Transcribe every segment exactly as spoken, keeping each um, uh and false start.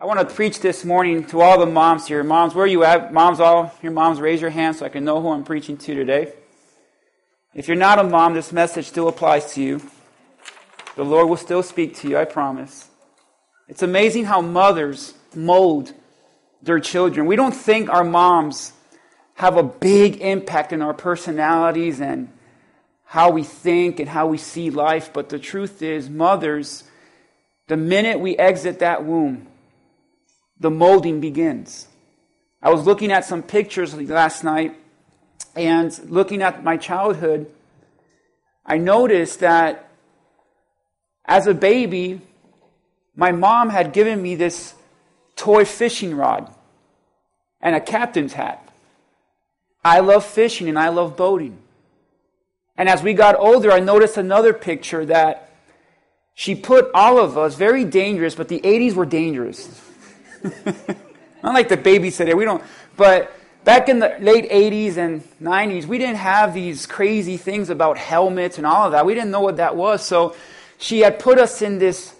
I want to preach this morning to all the moms here. Moms, where are you at? Moms, all your moms, raise your hand so I can know who I'm preaching to today. If you're not a mom, this message still applies to you. The Lord will still speak to you, I promise. It's amazing how mothers mold their children. We don't think our moms have a big impact in our personalities and how we think and how we see life, but the truth is, mothers, the minute we exit that womb, the molding begins. I was looking at some pictures last night, and looking at my childhood, I noticed that as a baby, my mom had given me this toy fishing rod and a captain's hat. I love fishing and I love boating. And as we got older, I noticed another picture that she put all of us, very dangerous, but the eighties were dangerous. Not like the babysitter, we don't, but back in the late eighties and nineties, we didn't have these crazy things about helmets and all of that. We didn't know what that was. So she had put us in this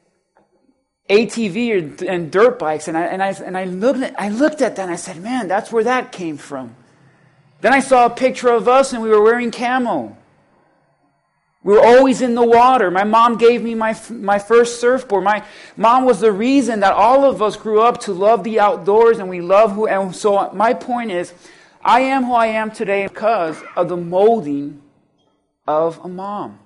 A T V and dirt bikes, and I and I and I looked at I looked at that and I said, "Man, that's where that came from." Then I saw a picture of us and we were wearing camo. We were always in the water. My mom gave me my my first surfboard. My mom was the reason that all of us grew up to love the outdoors, and we love who. And so my point is, I am who I am today because of the molding of a mom.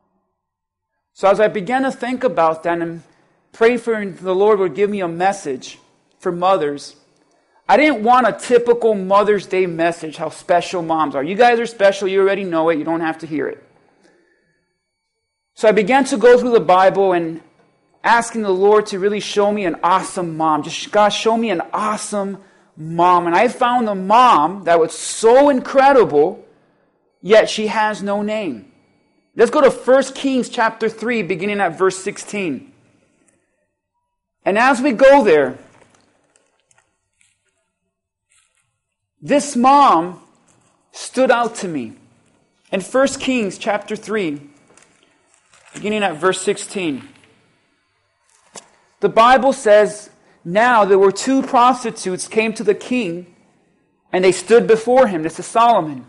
So as I began to think about that and pray for the Lord would give me a message for mothers, I didn't want a typical Mother's Day message, how special moms are. You guys are special. You already know it. You don't have to hear it. So I began to go through the Bible and asking the Lord to really show me an awesome mom. Just, God, show me an awesome mom. And I found a mom that was so incredible, yet she has no name. Let's go to First Kings chapter three, beginning at verse sixteen. And as we go there, this mom stood out to me. In First Kings chapter three, beginning at verse sixteen. The Bible says, "Now there were two prostitutes came to the king, and they stood before him." This is Solomon.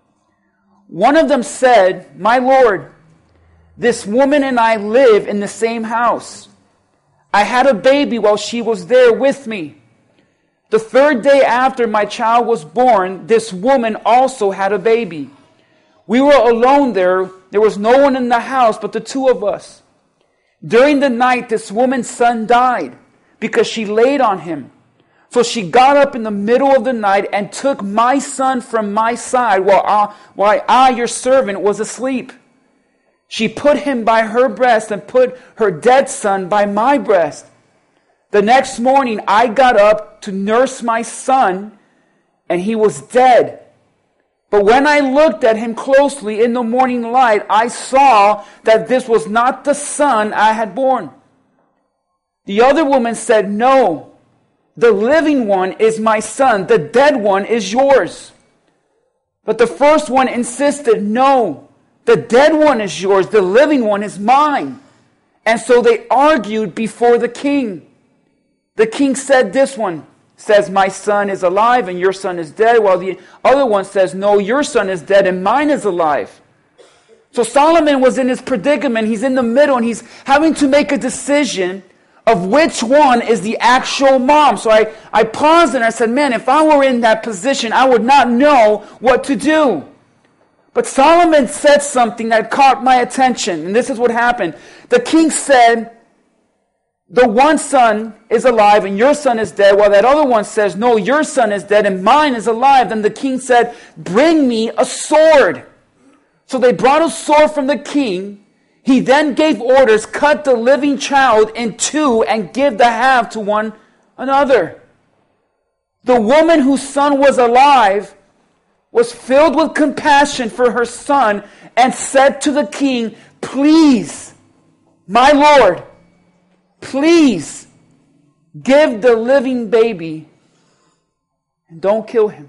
One of them said, "My lord, this woman and I live in the same house. I had a baby while she was there with me. The third day after my child was born, this woman also had a baby. We were alone there. There was no one in the house but the two of us. During the night, this woman's son died because she laid on him. So she got up in the middle of the night and took my son from my side while I, while I, your servant, was asleep. She put him by her breast and put her dead son by my breast. The next morning, I got up to nurse my son, and he was dead. But when I looked at him closely in the morning light, I saw that this was not the son I had born." The other woman said, "No, the living one is my son. The dead one is yours." But the first one insisted, "No, the dead one is yours. The living one is mine." And so they argued before the king. The king said, "This one says, 'My son is alive and your son is dead,' while the other one says, 'No, your son is dead and mine is alive.'" So Solomon was in his predicament. He's in the middle and he's having to make a decision of which one is the actual mom. So I, I paused and I said, man, if I were in that position, I would not know what to do. But Solomon said something that caught my attention. And this is what happened. The king said, "The one son is alive and your son is dead," while that other one says, "No, your son is dead and mine is alive." Then the king said, "Bring me a sword." So they brought a sword from the king. He then gave orders, "Cut the living child in two and give the half to one another." The woman whose son was alive was filled with compassion for her son and said to the king, "Please, my lord, please give the living baby and don't kill him."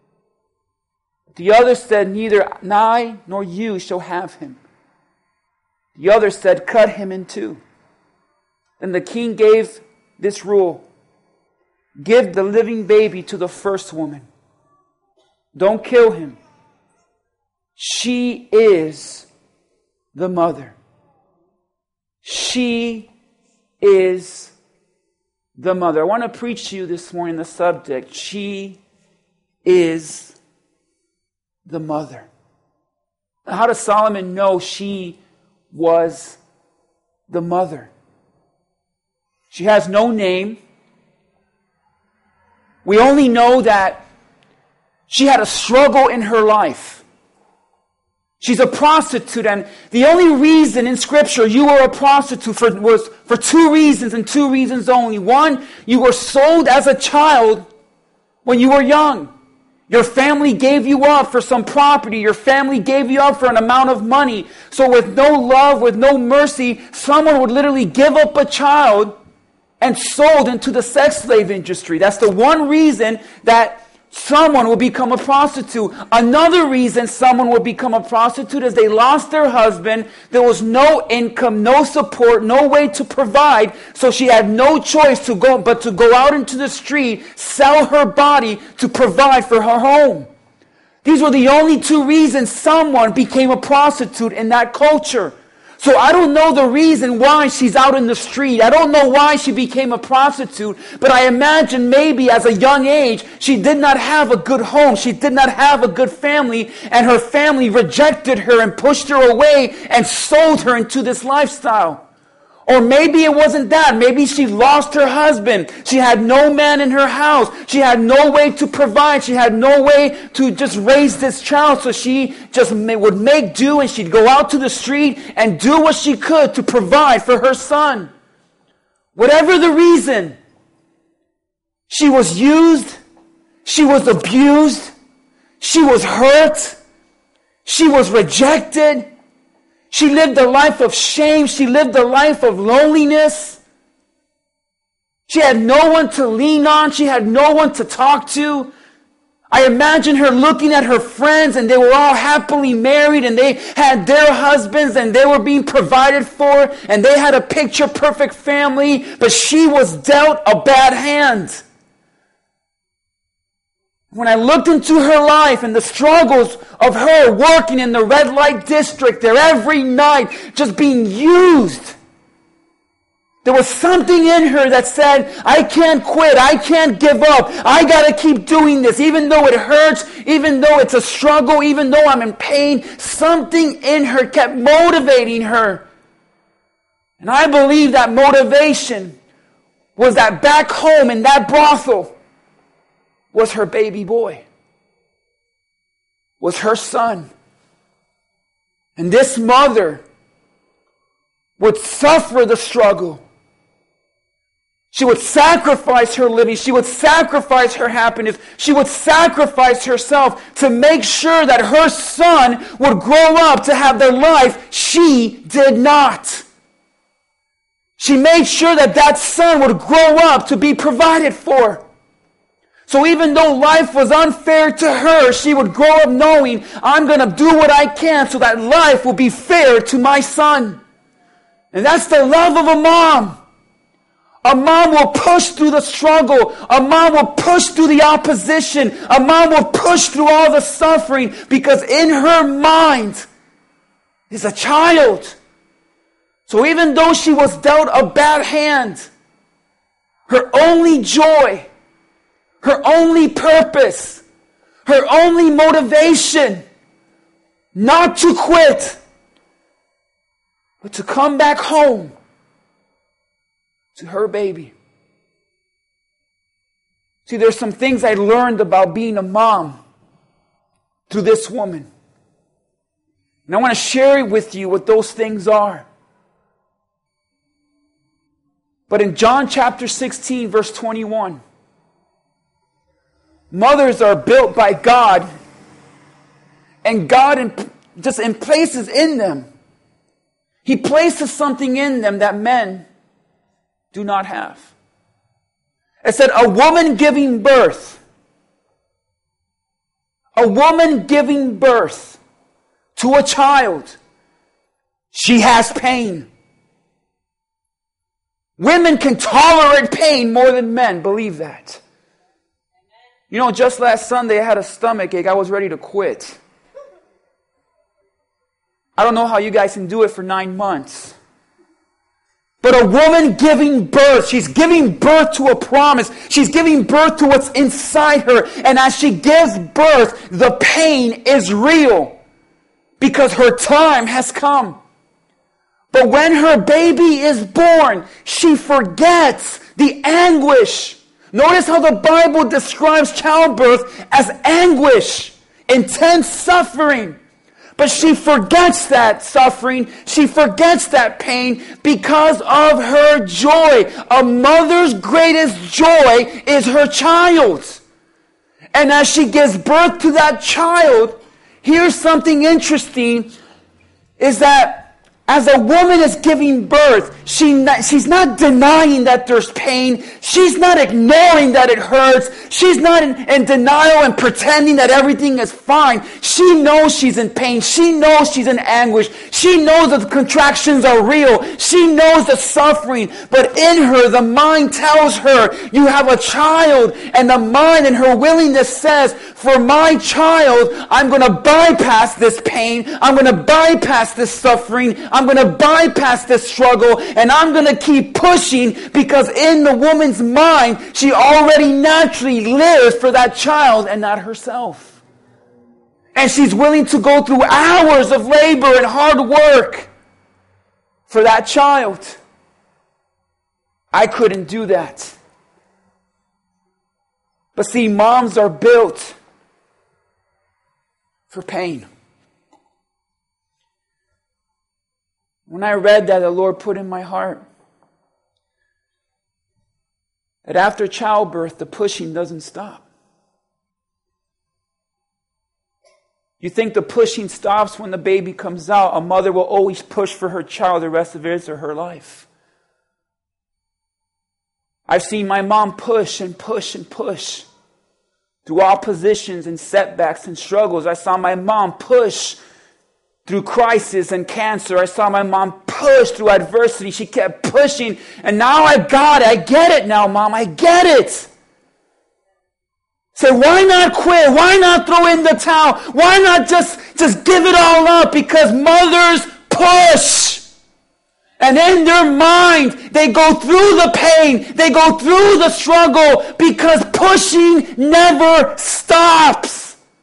The other said, "Neither I nor you shall have him." The other said, "Cut him in two." Then the king gave this rule: Give the living baby to the first woman. Don't kill him. She is the mother. She is the mother. I want to preach to you this morning the subject. She is the mother. How does Solomon know she was the mother? She has no name. We only know that she had a struggle in her life. She's a prostitute, and the only reason in Scripture you were a prostitute for, was for two reasons and two reasons only. One, you were sold as a child when you were young. Your family gave you up for some property. Your family gave you up for an amount of money. So with no love, with no mercy, someone would literally give up a child and sold into the sex slave industry. That's the one reason that someone will become a prostitute. Another reason someone will become a prostitute is they lost their husband. There was no income, no support, no way to provide. So she had no choice to go but to go out into the street, sell her body to provide for her home. These were the only two reasons someone became a prostitute in that culture. So I don't know the reason why she's out in the street. I don't know why she became a prostitute. But I imagine maybe as a young age, she did not have a good home. She did not have a good family. And her family rejected her and pushed her away and sold her into this lifestyle. Or maybe it wasn't that. Maybe she lost her husband. She had no man in her house. She had no way to provide. She had no way to just raise this child. So she just would make do, and she'd go out to the street and do what she could to provide for her son. Whatever the reason, she was used. She was abused. She was hurt. She was rejected. She lived a life of shame. She lived a life of loneliness. She had no one to lean on. She had no one to talk to. I imagine her looking at her friends, and they were all happily married, and they had their husbands, and they were being provided for, and they had a picture-perfect family, but she was dealt a bad hand. When I looked into her life and the struggles of her working in the red light district there every night, just being used, there was something in her that said, I can't quit, I can't give up, I gotta keep doing this, even though it hurts, even though it's a struggle, even though I'm in pain. Something in her kept motivating her. And I believe that motivation was that back home in that brothel was her baby boy, was her son. And this mother would suffer the struggle. She would sacrifice her living. She would sacrifice her happiness. She would sacrifice herself to make sure that her son would grow up to have the life she did not. She made sure that that son would grow up to be provided for. So even though life was unfair to her, she would grow up knowing, I'm going to do what I can so that life will be fair to my son. And that's the love of a mom. A mom will push through the struggle. A mom will push through the opposition. A mom will push through all the suffering, because in her mind is a child. So even though she was dealt a bad hand, her only joy, her only purpose, her only motivation, not to quit, but to come back home to her baby. See, there's some things I learned about being a mom through this woman. And I want to share with you what those things are. But in John chapter sixteen, verse twenty-one, mothers are built by God, and God in, just in places in them, He places something in them that men do not have. It said, a woman giving birth, a woman giving birth to a child, she has pain. Women can tolerate pain more than men, believe that. You know, just last Sunday I had a stomach ache. I was ready to quit. I don't know how you guys can do it for nine months. But a woman giving birth, she's giving birth to a promise. She's giving birth to what's inside her. And as she gives birth, the pain is real because her time has come. But when her baby is born, she forgets the anguish. Notice how the Bible describes childbirth as anguish, intense suffering. But she forgets that suffering. She forgets that pain because of her joy. A mother's greatest joy is her child. And as she gives birth to that child, here's something interesting, is that as a woman is giving birth, she not, she's not denying that there's pain. She's not ignoring that it hurts. She's not in, in denial and pretending that everything is fine. She knows she's in pain. She knows she's in anguish. She knows that the contractions are real. She knows the suffering. But in her, the mind tells her, you have a child. And the mind and her willingness says, for my child, I'm going to bypass this pain. I'm going to bypass this suffering. I'm going to bypass this struggle, and I'm going to keep pushing, because in the woman's mind, she already naturally lives for that child and not herself. And she's willing to go through hours of labor and hard work for that child. I couldn't do that. But see, moms are built for pain. When I read that, the Lord put in my heart that after childbirth, the pushing doesn't stop. You think the pushing stops when the baby comes out? A mother will always push for her child the rest of his or her life. I've seen my mom push and push and push through oppositions and setbacks and struggles. I saw my mom push through crisis and cancer. I saw my mom push through adversity. She kept pushing. And now I got it. I get it now, Mom. I get it. Say, why not quit? Why not throw in the towel? Why not just, just give it all up? Because mothers push. And in their mind, they go through the pain. They go through the struggle because pushing never stops.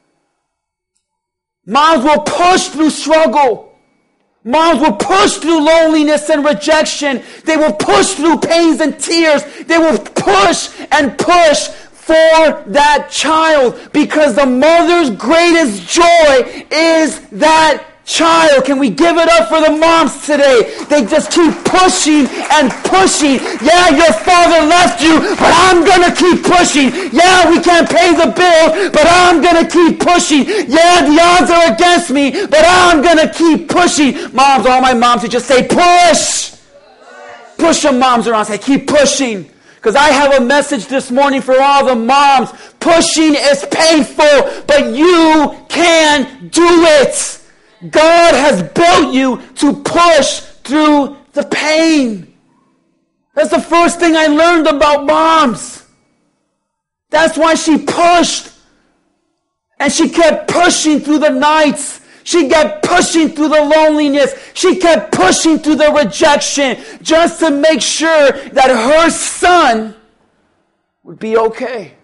Moms will push through struggle. Moms will push through loneliness and rejection. They will push through pains and tears. They will push and push for that child, because the mother's greatest joy is that child. Can we give it up for the moms today? They just keep pushing and pushing. Yeah, your father left you, but I'm going to keep pushing. Yeah, we can't pay the bill, but I'm going to keep pushing. Yeah, the odds are against me, but I'm going to keep pushing. Moms, all my moms, you just say push. Push your moms around. Say keep pushing. Because I have a message this morning for all the moms. Pushing is painful, but you can do it. God has built you to push through the pain. That's the first thing I learned about moms. That's why she pushed. And she kept pushing through the nights. She kept pushing through the loneliness. She kept pushing through the rejection just to make sure that her son would be okay.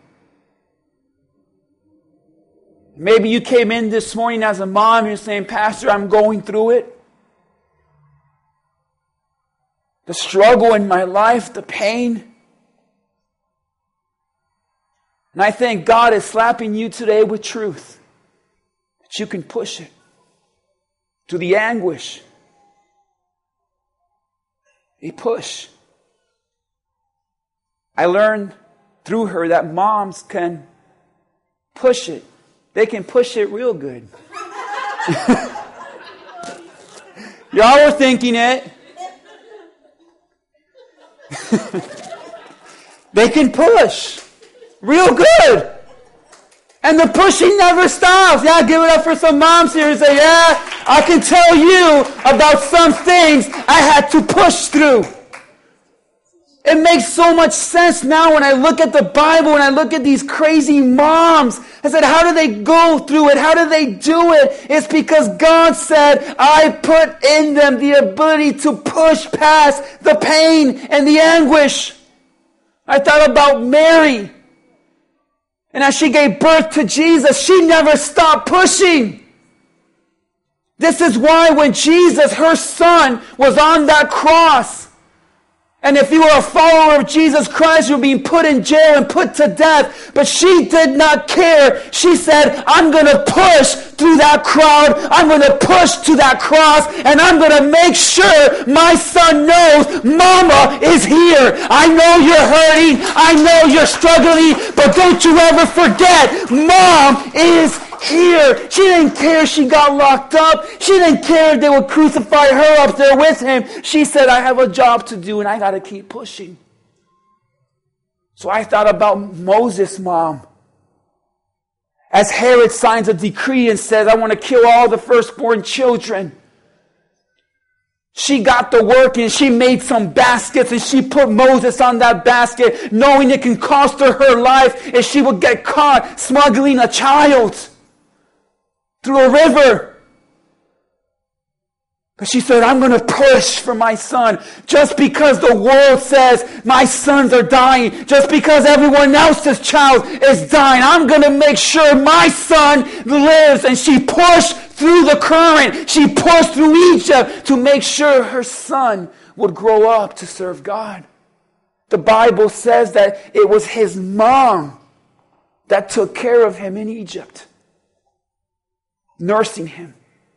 Maybe you came in this morning as a mom, you're saying, Pastor, I'm going through it. The struggle in my life, the pain. And I think God is slapping you today with truth. That you can push it. To the anguish. A push. I learned through her that moms can push it. They can push it real good. Y'all were thinking it. They can push real good. And the pushing never stops. Yeah, give it up for some moms here and say, yeah, I can tell you about some things I had to push through. It makes so much sense now when I look at the Bible and I look at these crazy moms. I said, how do they go through it? How do they do it? It's because God said, I put in them the ability to push past the pain and the anguish. I thought about Mary. And as she gave birth to Jesus, she never stopped pushing. This is why when Jesus, her son, was on that cross, and if you were a follower of Jesus Christ, you're being put in jail and put to death. But she did not care. She said, I'm going to push through that crowd. I'm going to push to that cross. And I'm going to make sure my son knows Mama is here. I know you're hurting. I know you're struggling. But don't you ever forget, Mom is here. She didn't care she got locked up. She didn't care if they would crucify her up there with him. She said, I have a job to do and I got to keep pushing. So I thought about Moses' mom. As Herod signs a decree and says, I want to kill all the firstborn children. She got to work and she made some baskets and she put Moses on that basket, knowing it can cost her her life if she would get caught smuggling a child through a river. But she said, I'm going to push for my son. Just because the world says my sons are dying, just because everyone else's child is dying, I'm going to make sure my son lives. And she pushed through the current. She pushed through Egypt to make sure her son would grow up to serve God. The Bible says that it was his mom that took care of him in Egypt, nursing him.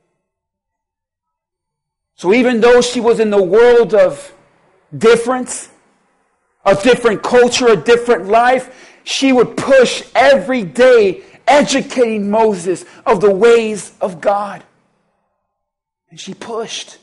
So even though she was in the world of difference, a different culture, a different life, she would push every day, educating Moses of the ways of God. And she pushed.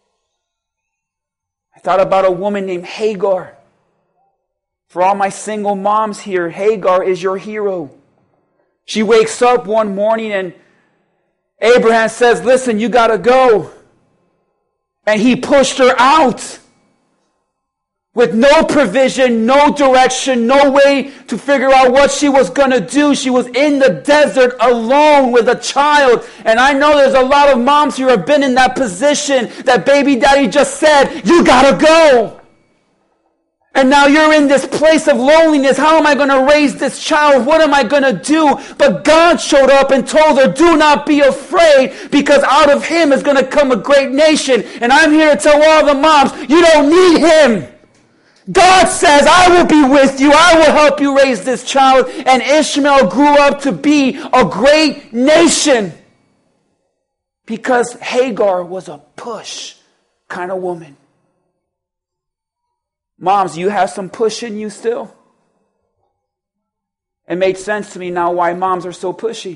I thought about a woman named Hagar. For all my single moms here, Hagar is your hero. She wakes up one morning and Abraham says, listen, you got to go. And he pushed her out with no provision, no direction, no way to figure out what she was going to do. She was in the desert alone with a child. And I know there's a lot of moms who have been in that position that baby daddy just said, you got to go. And now you're in this place of loneliness. How am I going to raise this child? What am I going to do? But God showed up and told her, do not be afraid, because out of him is going to come a great nation. And I'm here to tell all the moms, you don't need him. God says, I will be with you. I will help you raise this child. And Ishmael grew up to be a great nation because Hagar was a push kind of woman. Moms, you have some push in you still? It makes sense to me now why moms are so pushy.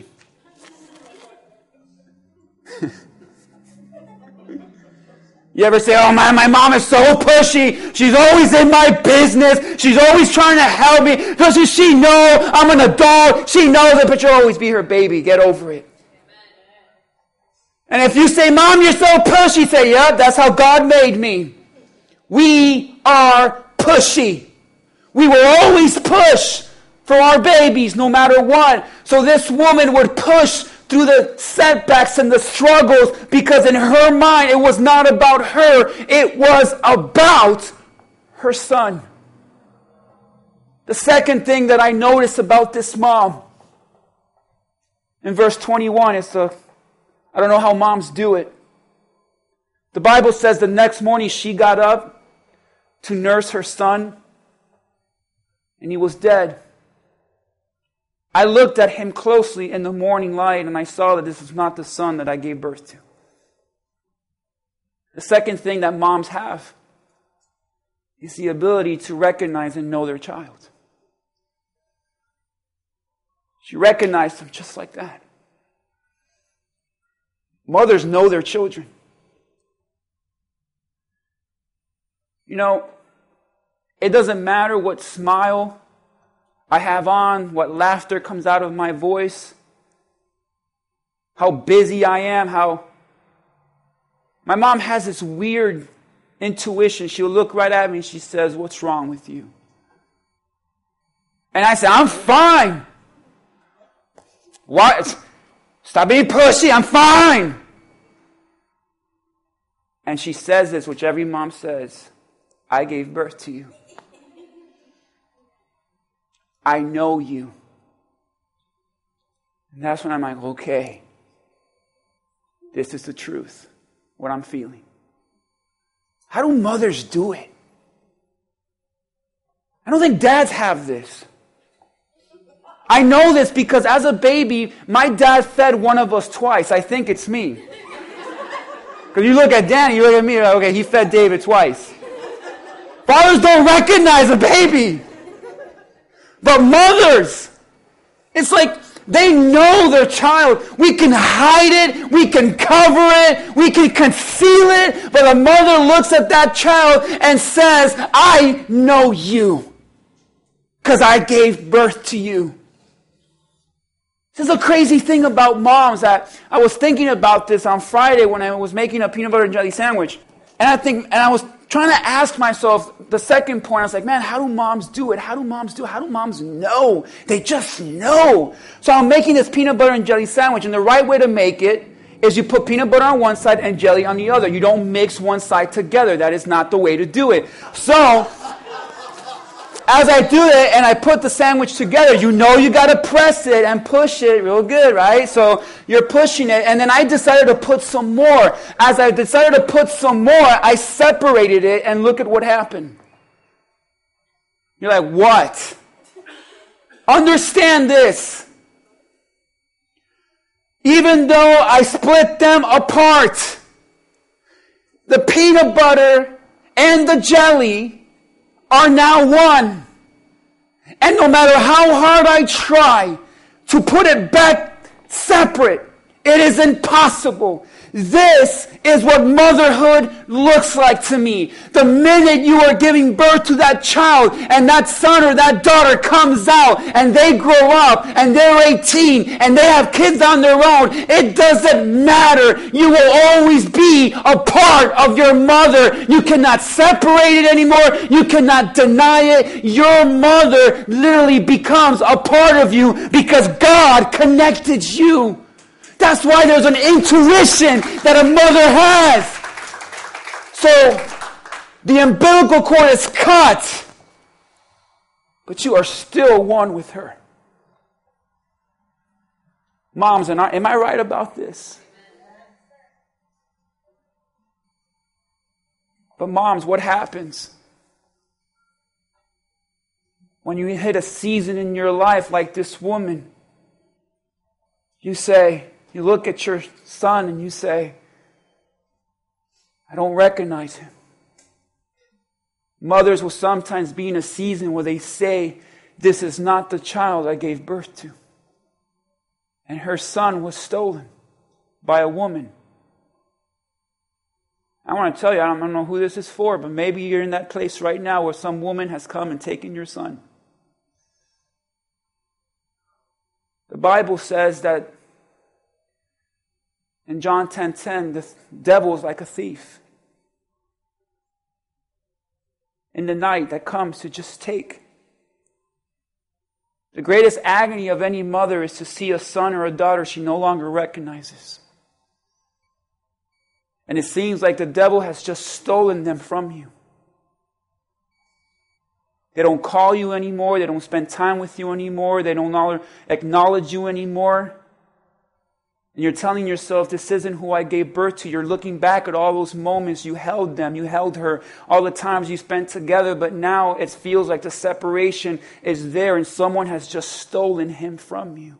You ever say, oh man, my mom is so pushy. She's always in my business. She's always trying to help me. Doesn't she know I'm an adult? She knows it, but you'll always be her baby. Get over it. And if you say, Mom, you're so pushy, say, yeah, that's how God made me. We are pushy. We will always push for our babies no matter what. So this woman would push through the setbacks and the struggles because in her mind it was not about her. It was about her son. The second thing that I notice about this mom, in verse twenty-one, it's a, I don't know how moms do it. The Bible says the next morning she got up to nurse her son, and he was dead. I looked at him closely in the morning light, and I saw that this was not the son that I gave birth to. The second thing that moms have is the ability to recognize and know their child. She recognized him just like that. Mothers know their children. You know, it doesn't matter what smile I have on, what laughter comes out of my voice, how busy I am, how... My mom has this weird intuition, she'll look right at me and she says, what's wrong with you? And I say, I'm fine. What? Stop being pushy, I'm fine. And she says this, which every mom says, I gave birth to you. I know you. And that's when I'm like, okay, this is the truth, what I'm feeling. How do mothers do it? I don't think dads have this. I know this because as a baby, my dad fed one of us twice. I think it's me. Because you look at Danny, you look at me, like, okay, he fed David twice. Fathers don't recognize a baby. But mothers, it's like they know their child. We can hide it, we can cover it, we can conceal it, but a mother looks at that child and says, I know you because I gave birth to you. This is a crazy thing about moms that I was thinking about this on Friday when I was making a peanut butter and jelly sandwich. And I think, and I was trying to ask myself the second point. I was like, man, how do moms do it? How do moms do it? How do moms know? They just know. So I'm making this peanut butter and jelly sandwich, and the right way to make it is you put peanut butter on one side and jelly on the other. You don't mix one side together. That is not the way to do it. So as I do it and I put the sandwich together, you know you got to press it and push it real good, right? So you're pushing it. And then I decided to put some more. As I decided to put some more, I separated it, and look at what happened. You're like, what? Understand this. Even though I split them apart, the peanut butter and the jelly are now one. And no matter how hard I try to put it back separate, it is impossible. This is what motherhood looks like to me. The minute you are giving birth to that child and that son or that daughter comes out and they grow up and they're eighteen and they have kids on their own, it doesn't matter. You will always be a part of your mother. You cannot separate it anymore. You cannot deny it. Your mother literally becomes a part of you because God connected you. That's why there's an intuition that a mother has. So, the umbilical cord is cut, but you are still one with her. Moms, am I, am I right about this? But moms, what happens when you hit a season in your life like this woman? You say, you look at your son and you say, I don't recognize him. Mothers will sometimes be in a season where they say, this is not the child I gave birth to. And her son was stolen by a woman. I want to tell you, I don't know who this is for, but maybe you're in that place right now where some woman has come and taken your son. The Bible says that in John ten ten, the devil is like a thief in the night that comes to just take. The greatest agony of any mother is to see a son or a daughter she no longer recognizes. And it seems like the devil has just stolen them from you. They don't call you anymore. They don't spend time with you anymore. They don't acknowledge you anymore. And you're telling yourself, this isn't who I gave birth to. You're looking back at all those moments you held them, you held her, all the times you spent together, but now it feels like the separation is there and someone has just stolen him from you.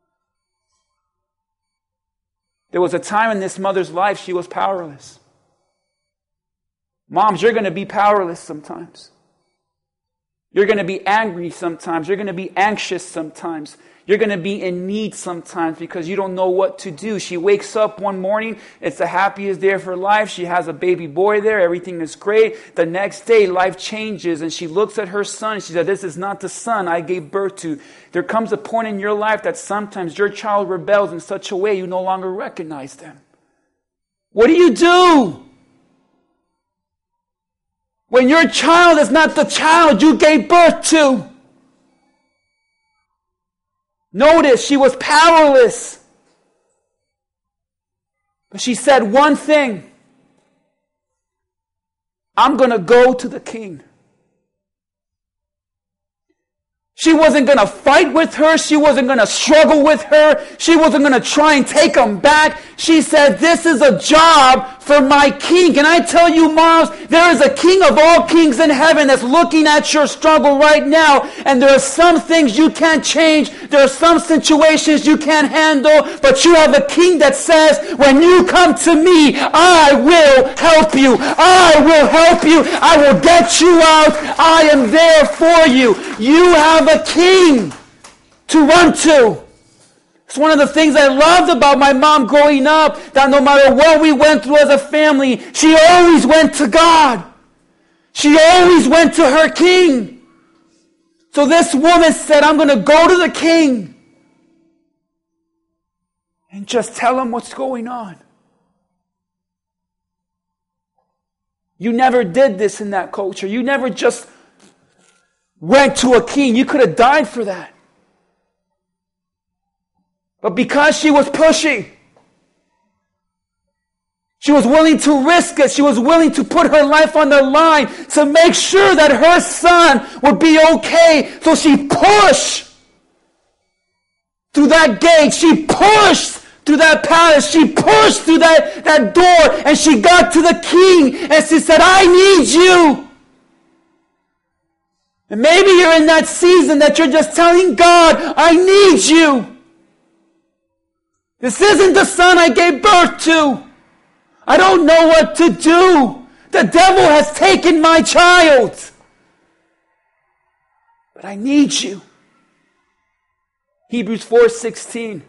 There was a time in this mother's life she was powerless. Moms, you're going to be powerless sometimes. You're going to be angry sometimes. You're going to be anxious sometimes. You're going to be in need sometimes because you don't know what to do. She wakes up one morning. It's the happiest day of her life. She has a baby boy there. Everything is great. The next day, life changes and she looks at her son and she said, this is not the son I gave birth to. There comes a point in your life that sometimes your child rebels in such a way you no longer recognize them. What do you do? when your child is not the child you gave birth to. Notice she was powerless. But she said one thing. I'm going to go to the king. She wasn't going to fight with her. She wasn't going to struggle with her. She wasn't going to try and take him back. She said, this is a job for my king. Can I tell you, moms, there is a king of all kings in heaven that's looking at your struggle right now. And there are some things you can't change. There are some situations you can't handle. But you have a king that says, when you come to me, I will help you. I will help you. I will get you out. I am there for you. You have a king to run to. It's one of the things I loved about my mom growing up, that no matter what we went through as a family, she always went to God. She always went to her king. So this woman said, I'm going to go to the king and just tell him what's going on. You never did this in that culture. You never just went to a king. You could have died for that. But because she was pushy, she was willing to risk it. She was willing to put her life on the line to make sure that her son would be okay. So she pushed through that gate. She pushed through that palace. She pushed through that, that door, and she got to the king and she said, I need you. And maybe you're in that season that you're just telling God, I need you. This isn't the son I gave birth to. I don't know what to do. The devil has taken my child. But I need you. Hebrews four sixteen.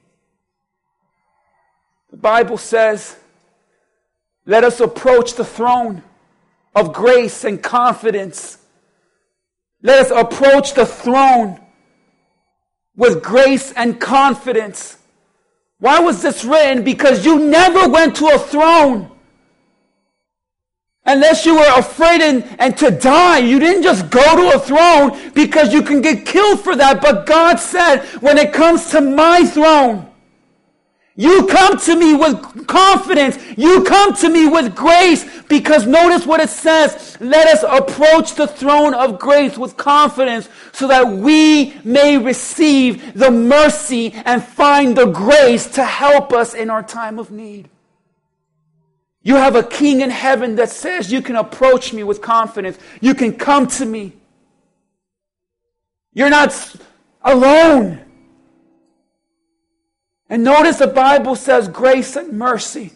The Bible says, let us approach the throne of grace and confidence. Let us approach the throne with grace and confidence. Why was this written? Because you never went to a throne unless you were afraid and, and to die. You didn't just go to a throne because you can get killed for that. But God said, when it comes to my throne, you come to me with confidence. You come to me with grace. Because notice what it says. Let us approach the throne of grace with confidence so that we may receive the mercy and find the grace to help us in our time of need. You have a king in heaven that says you can approach me with confidence. You can come to me. You're not alone. And notice the Bible says grace and mercy.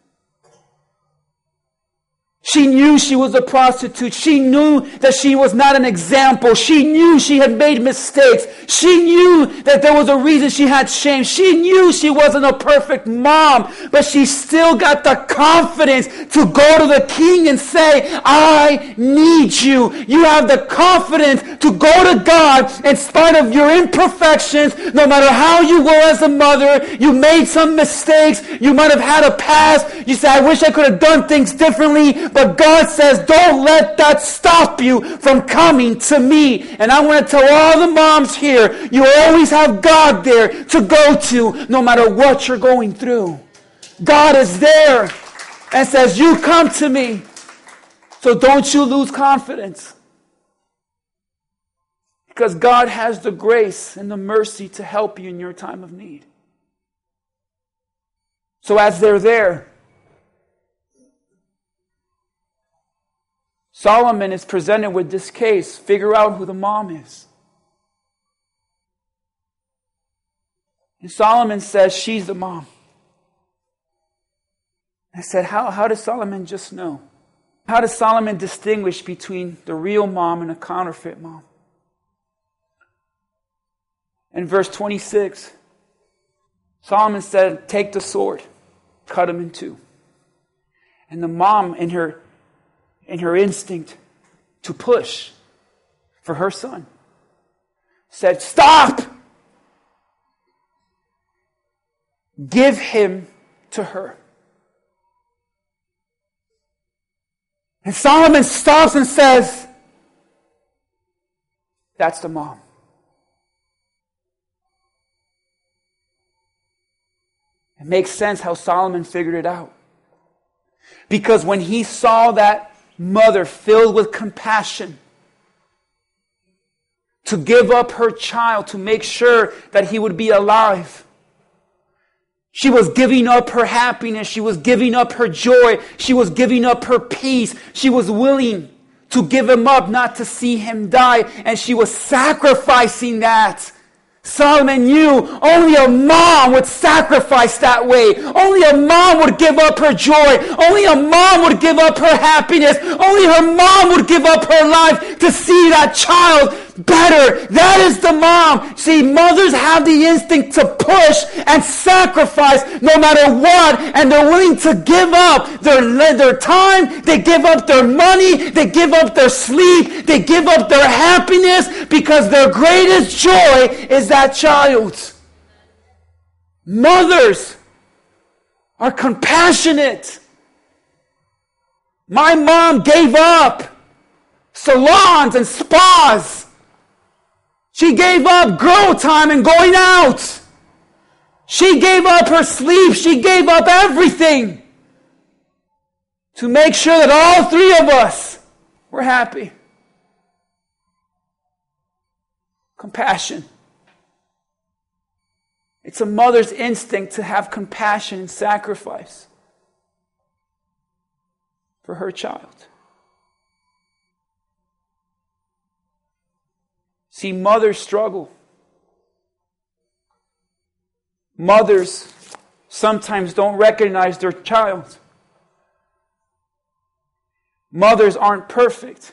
She knew she was a prostitute. She knew that she was not an example. She knew she had made mistakes. She knew that there was a reason she had shame. She knew she wasn't a perfect mom, but she still got the confidence to go to the king and say, I need you. You have the confidence to go to God in spite of your imperfections, no matter how you were as a mother. You made some mistakes. You might have had a past. You say, I wish I could have done things differently. But God says, don't let that stop you from coming to me. And I want to tell all the moms here, you always have God there to go to no matter what you're going through. God is there and says, you come to me. So don't you lose confidence. Because God has the grace and the mercy to help you in your time of need. So as they're there, Solomon is presented with this case. Figure out who the mom is. And Solomon says, she's the mom. I said, how, how does Solomon just know? How does Solomon distinguish between the real mom and a counterfeit mom? In verse twenty-six, Solomon said, take the sword, cut him in two. And the mom, in her in her instinct to push for her son, said, stop! Give him to her. And Solomon stops and says, that's the mom. It makes sense how Solomon figured it out. Because when he saw that mother filled with compassion to give up her child to make sure that he would be alive, she was giving up her happiness. She was giving up her joy. She was giving up her peace. She was willing to give him up, not to see him die. And she was sacrificing that. Solomon knew only a mom would sacrifice that way. Only a mom would give up her joy. Only a mom would give up her happiness. Only her mom would give up her life to see that child better. That is the mom. See, mothers have the instinct to push and sacrifice no matter what, and they're willing to give up their, their time, they give up their money, they give up their sleep, they give up their happiness because their greatest joy is that child. Mothers are compassionate. My mom gave up salons and spas. She gave up girl time and going out. She gave up her sleep. She gave up everything to make sure that all three of us were happy. Compassion. It's a mother's instinct to have compassion and sacrifice for her child. See, mothers struggle. Mothers sometimes don't recognize their child. Mothers aren't perfect.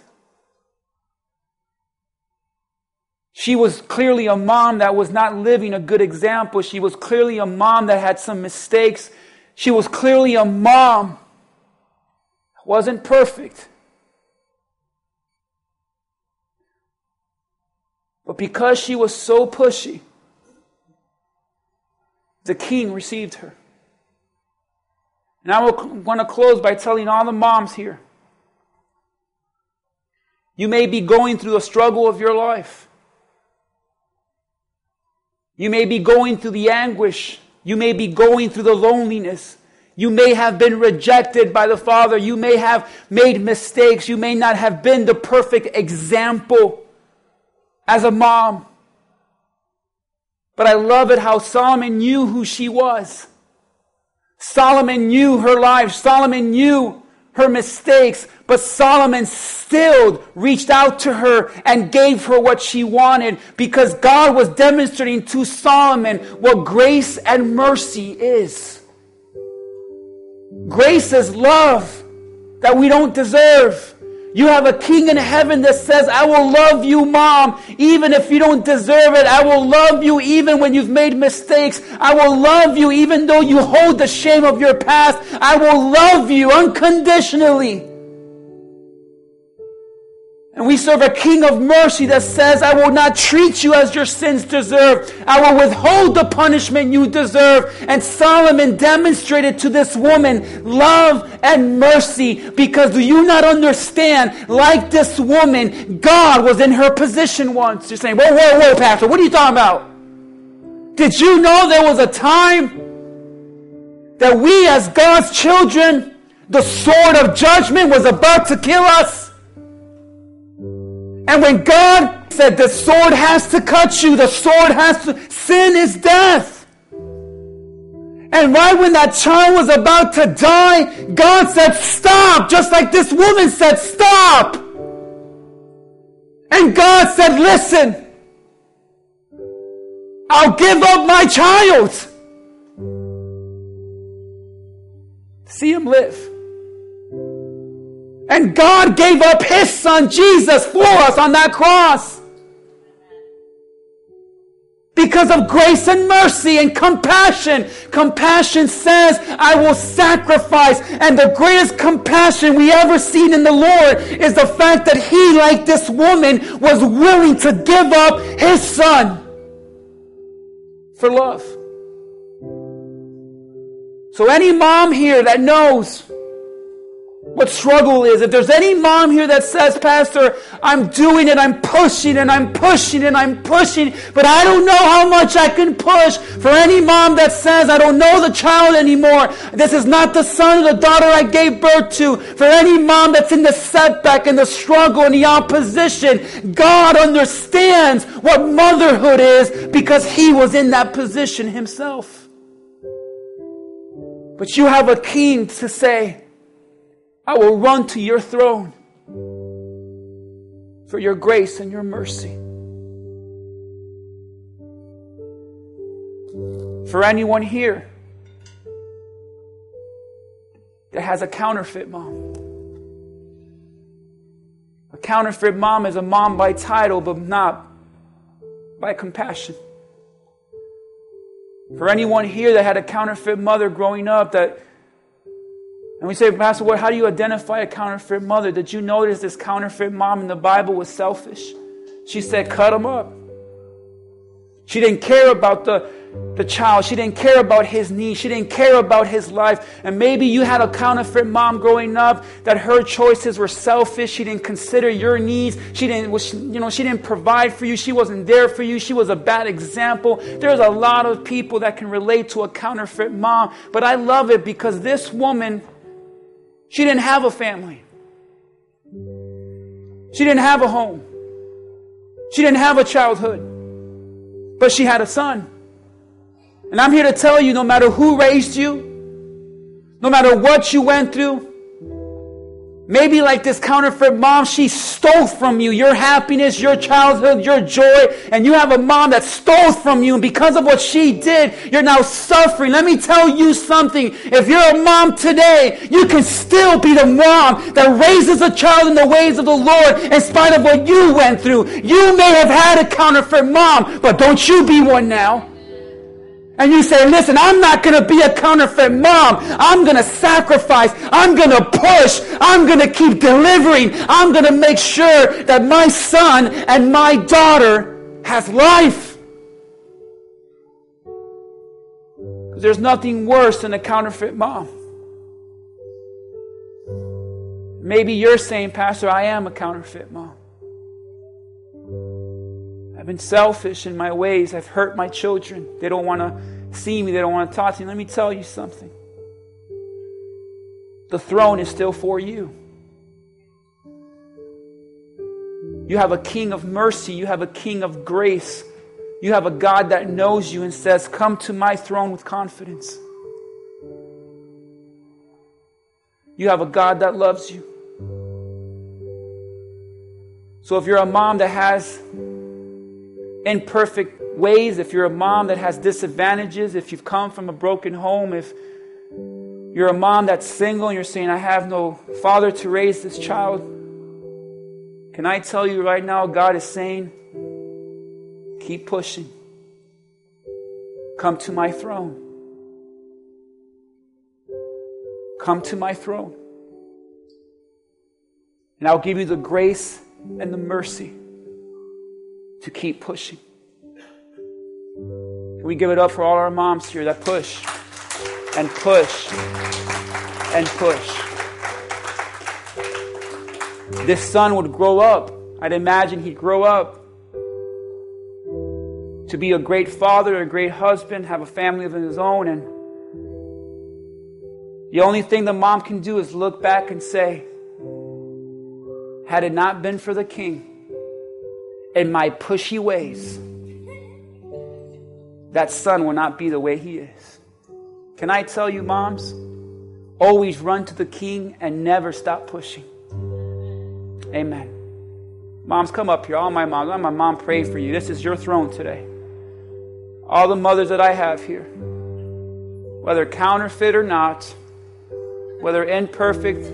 She was clearly a mom that was not living a good example. She was clearly a mom that had some mistakes. She was clearly a mom that wasn't perfect. But because she was so pushy, the king received her. And I want to close by telling all the moms here, you may be going through the struggle of your life. You may be going through the anguish. You may be going through the loneliness. You may have been rejected by the Father. You may have made mistakes. You may not have been the perfect example as a mom. But I love it how Solomon knew who she was. Solomon knew her life. Solomon knew her mistakes. But Solomon still reached out to her and gave her what she wanted, because God was demonstrating to Solomon what grace and mercy is. Grace is love that we don't deserve. You have a king in heaven that says, I will love you, mom, even if you don't deserve it. I will love you even when you've made mistakes. I will love you even though you hold the shame of your past. I will love you unconditionally. And we serve a king of mercy that says, I will not treat you as your sins deserve. I will withhold the punishment you deserve. And Solomon demonstrated to this woman love and mercy, because do you not understand, like this woman, God was in her position once. You're saying, whoa, whoa, whoa, Pastor, what are you talking about? Did you know there was a time that we as God's children, the sword of judgment was about to kill us? And when God said the sword has to cut you, the sword has to, sin is death. And right when that child was about to die, God said, stop, just like this woman said, stop. And God said, listen, I'll give up my child. See him live. And God gave up His Son, Jesus, for us on that cross. Because of grace and mercy and compassion. Compassion says, I will sacrifice. And the greatest compassion we ever seen in the Lord is the fact that He, like this woman, was willing to give up His Son for love. So any mom here that knows what struggle is. If there's any mom here that says, Pastor, I'm doing it, I'm pushing and I'm pushing and I'm pushing, but I don't know how much I can push. For any mom that says, I don't know the child anymore, this is not the son or the daughter I gave birth to. For any mom that's in the setback and the struggle and the opposition, God understands what motherhood is because He was in that position Himself. But you have a king to say, I will run to your throne for your grace and your mercy. For anyone here that has a counterfeit mom. A counterfeit mom is a mom by title, but not by compassion. For anyone here that had a counterfeit mother growing up, that and we say, Pastor, what? How do you identify a counterfeit mother? Did you notice this counterfeit mom in the Bible was selfish? She said, cut him up. She didn't care about the, the child. She didn't care about his needs. She didn't care about his life. And maybe you had a counterfeit mom growing up that her choices were selfish. She didn't consider your needs. She didn't, you know, she didn't provide for you. She wasn't there for you. She was a bad example. There's a lot of people that can relate to a counterfeit mom. But I love it because this woman, she didn't have a family. She didn't have a home. She didn't have a childhood. But she had a son. And I'm here to tell you, no matter who raised you, no matter what you went through, maybe like this counterfeit mom, she stole from you your happiness, your childhood, your joy, and you have a mom that stole from you, and because of what she did, you're now suffering. Let me tell you something. If you're a mom today, you can still be the mom that raises a child in the ways of the Lord in spite of what you went through. You may have had a counterfeit mom, but don't you be one now. And you say, listen, I'm not going to be a counterfeit mom. I'm going to sacrifice. I'm going to push. I'm going to keep delivering. I'm going to make sure that my son and my daughter has life. Because there's nothing worse than a counterfeit mom. Maybe you're saying, Pastor, I am a counterfeit mom. I've been selfish in my ways. I've hurt my children. They don't want to see me. They don't want to talk to me. Let me tell you something. The throne is still for you. You have a king of mercy. You have a king of grace. You have a God that knows you and says, come to my throne with confidence. You have a God that loves you. So if you're a mom that has imperfect ways, if you're a mom that has disadvantages, if you've come from a broken home, if you're a mom that's single and you're saying, I have no father to raise this child, can I tell you right now, God is saying, keep pushing. Come to my throne. Come to my throne. And I'll give you the grace and the mercy to keep pushing. Can we give it up for all our moms here that push and push and push? This son would grow up. I'd imagine he'd grow up to be a great father, a great husband, have a family of his own, and the only thing the mom can do is look back and say, had it not been for the king in my pushy ways, that son will not be the way he is. Can I tell you, moms, always run to the king and never stop pushing. Amen. Moms, come up here. All my moms, let my mom pray for you. This is your throne today. All the mothers that I have here, whether counterfeit or not, whether imperfect,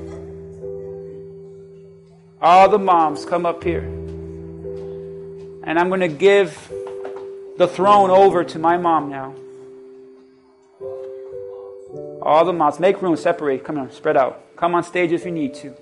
all the moms, come up here. And I'm going to give the throne over to my mom now. All the moms. Make room, separate. Come on, spread out. Come on stage if you need to.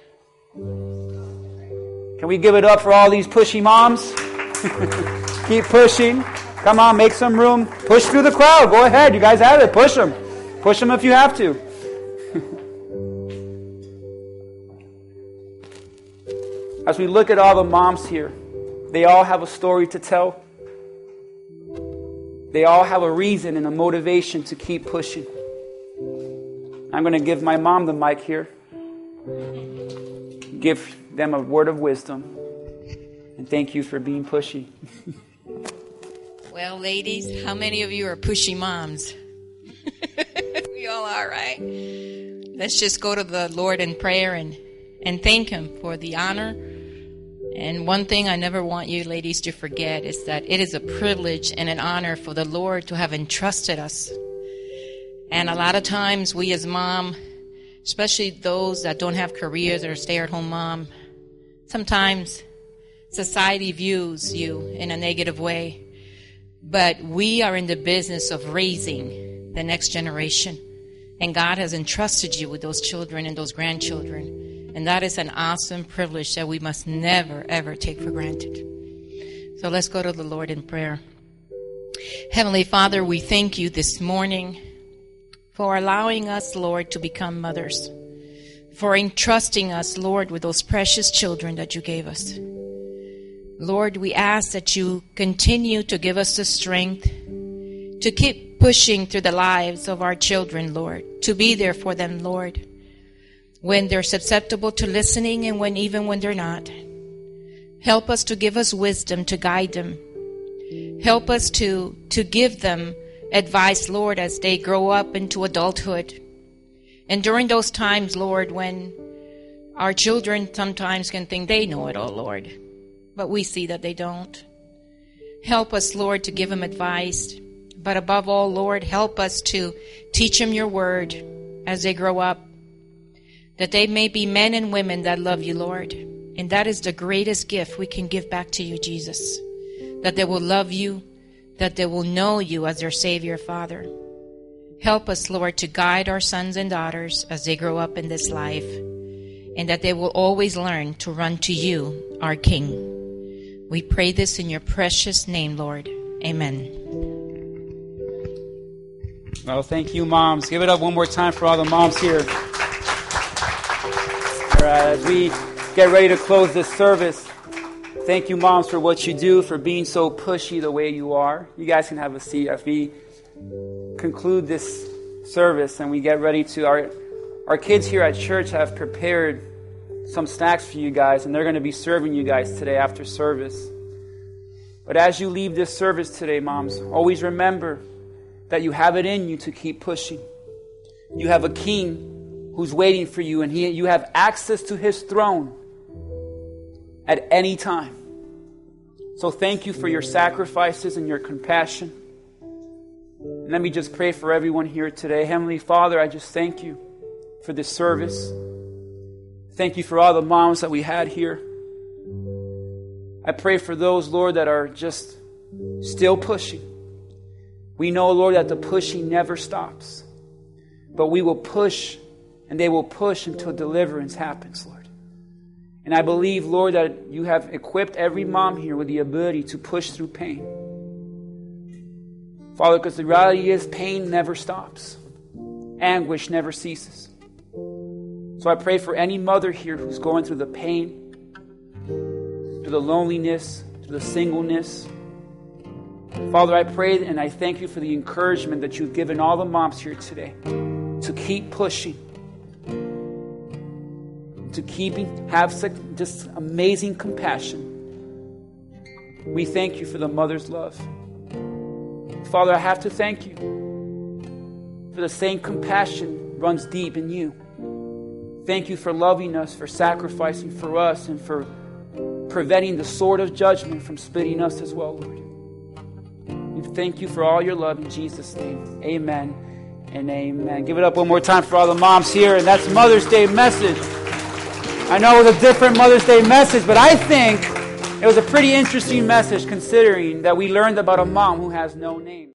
Can we give it up for all these pushy moms? Keep pushing. Come on, make some room. Push through the crowd. Go ahead. You guys have it. Push them. Push them if you have to. As we look at all the moms here, they all have a story to tell. They all have a reason and a motivation to keep pushing. I'm going to give my mom the mic here. Give them a word of wisdom. And thank you for being pushy. Well, ladies, how many of you are pushy moms? We all are, right? Let's just go to the Lord in prayer and, and thank Him for the honor. And one thing I never want you ladies to forget is that it is a privilege and an honor for the Lord to have entrusted us. And a lot of times we as mom, especially those that don't have careers or stay-at-home mom, sometimes society views you in a negative way. But we are in the business of raising the next generation. And God has entrusted you with those children and those grandchildren. And that is an awesome privilege that we must never, ever take for granted. So let's go to the Lord in prayer. Heavenly Father, we thank you this morning for allowing us, Lord, to become mothers. For entrusting us, Lord, with those precious children that you gave us. Lord, we ask that you continue to give us the strength to keep pushing through the lives of our children, Lord, to be there for them, Lord, when they're susceptible to listening and when even when they're not. Help us to give us wisdom to guide them. Help us to, to give them advice, Lord, as they grow up into adulthood. And during those times, Lord, when our children sometimes can think they know it all, Lord, but we see that they don't. Help us, Lord, to give them advice. But above all, Lord, help us to teach them your word as they grow up, that they may be men and women that love you, Lord. And that is the greatest gift we can give back to you, Jesus, that they will love you, that they will know you as their Savior, Father. Help us, Lord, to guide our sons and daughters as they grow up in this life, and that they will always learn to run to you, our King. We pray this in your precious name, Lord. Amen. Well, thank you, moms. Give it up one more time for all the moms here. All right, as we get ready to close this service, thank you, moms, for what you do, for being so pushy the way you are. You guys can have a seat as we conclude this service and we get ready to... Our, our kids here at church have prepared some snacks for you guys, and they're going to be serving you guys today after service. But as you leave this service today, moms, always remember that you have it in you to keep pushing. You have a king who's waiting for you, and he, you have access to his throne at any time. So thank you for your sacrifices and your compassion. And let me just pray for everyone here today. Heavenly Father, I just thank you for this service. Thank you for all the moms that we had here. I pray for those, Lord, that are just still pushing. We know, Lord, that the pushing never stops. But we will push, and they will push until deliverance happens, Lord. And I believe, Lord, that you have equipped every mom here with the ability to push through pain. Father, because the reality is pain never stops. Anguish never ceases. So I pray for any mother here who's going through the pain, through the loneliness, through the singleness. Father, I pray and I thank you for the encouragement that you've given all the moms here today to keep pushing, to keep have such just amazing compassion. We thank you for the mother's love. Father, I have to thank you for the same compassion runs deep in you. Thank you for loving us, for sacrificing for us, and for preventing the sword of judgment from splitting us as well, Lord. We thank you for all your love in Jesus' name. Amen and amen. Give it up one more time for all the moms here. And that's Mother's Day message. I know it was a different Mother's Day message, but I think it was a pretty interesting message considering that we learned about a mom who has no name.